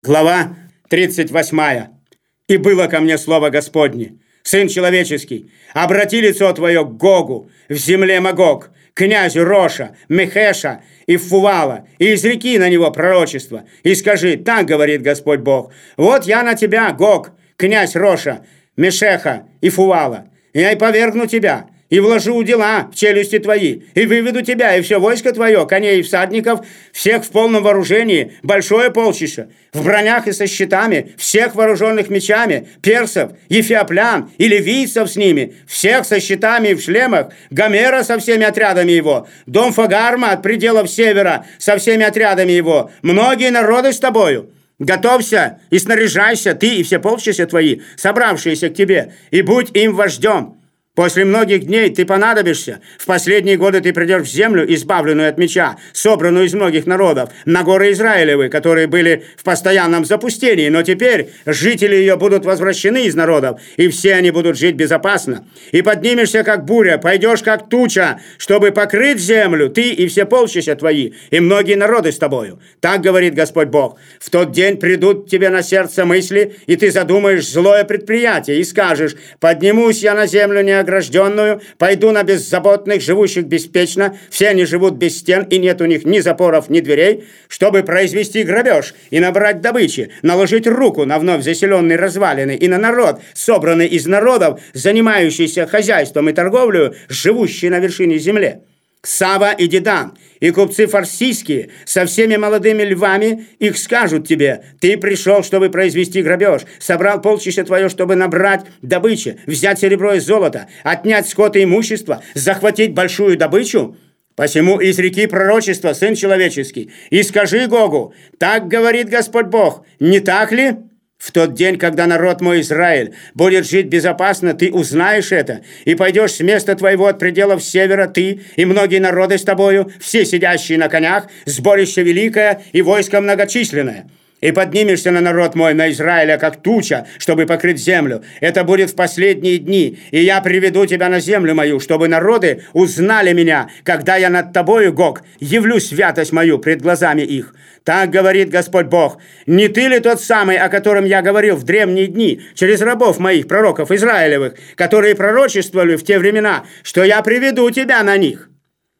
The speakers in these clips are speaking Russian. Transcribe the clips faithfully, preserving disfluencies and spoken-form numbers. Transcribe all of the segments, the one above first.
Глава тридцать восьмая. «И было ко мне слово Господне: Сын человеческий, обрати лицо твое к Гогу в земле Магог, князю Роша, Мехеша и Фувала, и изреки на него пророчество, и скажи: так говорит Господь Бог, вот я на тебя, Гог, князь Роша, Мешеха и Фувала, я и повергну тебя, и вложу удила в челюсти твои, и выведу тебя, и все войско твое, коней и всадников, всех в полном вооружении, большое полчище, в бронях и со щитами, всех вооруженных мечами, персов, ефиоплян и ливийцев с ними, всех со щитами и в шлемах, Гомера со всеми отрядами его, дом Фагарма от пределов севера со всеми отрядами его, многие народы с тобою. Готовься и снаряжайся, ты и все полчища твои, собравшиеся к тебе, и будь им вождем. После многих дней ты понадобишься. В последние годы ты придешь в землю, избавленную от меча, собранную из многих народов, на горы Израилевы, которые были в постоянном запустении. Но теперь жители ее будут возвращены из народов, и все они будут жить безопасно. И поднимешься, как буря, пойдешь, как туча, чтобы покрыть землю, ты и все полчища твои, и многие народы с тобою. Так говорит Господь Бог. В тот день придут тебе на сердце мысли, и ты задумаешь злое предприятие, и скажешь: поднимусь я на землю не огражденную, пойду на беззаботных, живущих беспечно, все они живут без стен, и нет у них ни запоров, ни дверей, чтобы произвести грабеж и набрать добычи, наложить руку на вновь заселенные развалины и на народ, собранный из народов, занимающийся хозяйством и торговлей, живущий на вершине земли. Сава и Дедан, и купцы фарсийские со всеми молодыми львами, их скажут тебе: ты пришел, чтобы произвести грабеж, собрал полчища твое, чтобы набрать добычи, взять серебро и золото, отнять скот и имущество, захватить большую добычу. Посему изреки пророчество, сын человеческий, и скажи Гогу: так говорит Господь Бог, не так ли? В тот день, когда народ мой Израиль будет жить безопасно, ты узнаешь это, и пойдешь с места твоего от пределов севера, ты и многие народы с тобою, все сидящие на конях, сборище великое и войско многочисленное. И поднимешься на народ мой, на Израиля, как туча, чтобы покрыть землю. Это будет в последние дни, и я приведу тебя на землю мою, чтобы народы узнали меня, когда я над тобою, Гог, явлю святость мою пред глазами их. Так говорит Господь Бог: не ты ли тот самый, о котором я говорил в древние дни, через рабов моих, пророков Израилевых, которые пророчествовали в те времена, что я приведу тебя на них?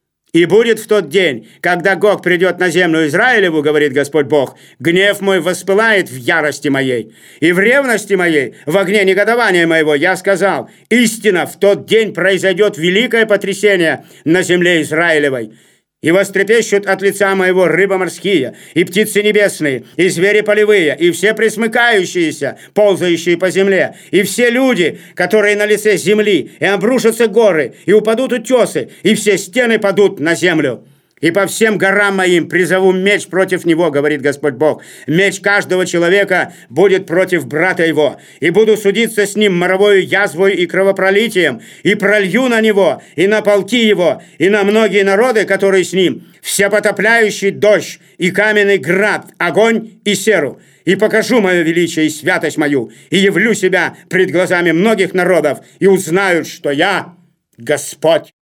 И будет в тот день, когда Гог придет на землю Израилеву, говорит Господь Бог, гнев мой воспылает в ярости моей, и в ревности моей, в огне негодования моего, я сказал: истинно, в тот день произойдет великое потрясение на земле Израилевой. И вострепещут от лица моего рыбы морские, и птицы небесные, и звери полевые, и все пресмыкающиеся, ползающие по земле, и все люди, которые на лице земли, и обрушатся горы, и упадут утесы, и все стены падут на землю. И по всем горам моим призову меч против него, говорит Господь Бог. Меч каждого человека будет против брата его, и буду судиться с ним моровою язвою и кровопролитием, и пролью на него, и на полки его, и на многие народы, которые с ним, всепотопляющий дождь, и каменный град, огонь и серу. И покажу мое величие и святость мою, и явлю себя пред глазами многих народов, и узнают, что я Господь».